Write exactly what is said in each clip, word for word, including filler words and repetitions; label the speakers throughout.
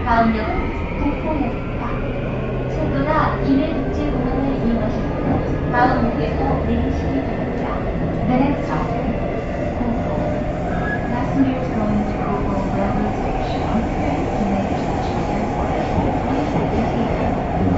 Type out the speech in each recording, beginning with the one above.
Speaker 1: 다음 역은 국포역입니다. 철도나 기내국제공항을 이용하시면 다음 역에서 내리시기 바랍니다. The next stop is Kupo. Passengers going to Kupo Railway Station and Kine International Airport, please exit here.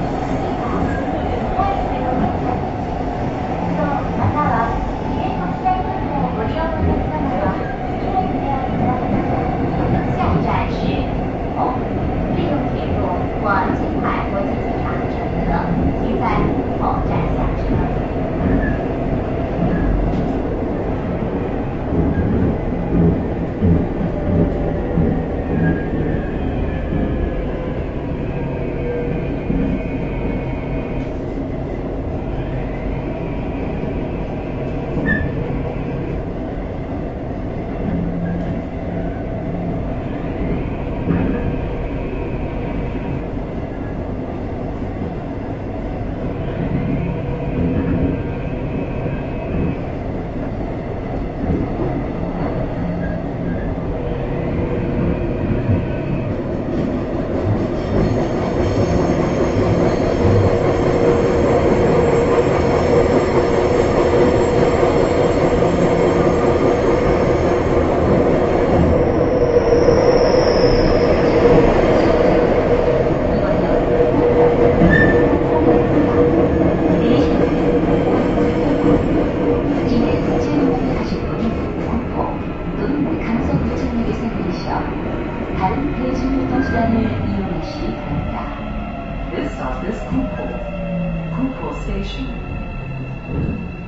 Speaker 1: 다른 대중교통수단을 이용하시기 바랍니다.
Speaker 2: This stop is Kupo, Kupo Station.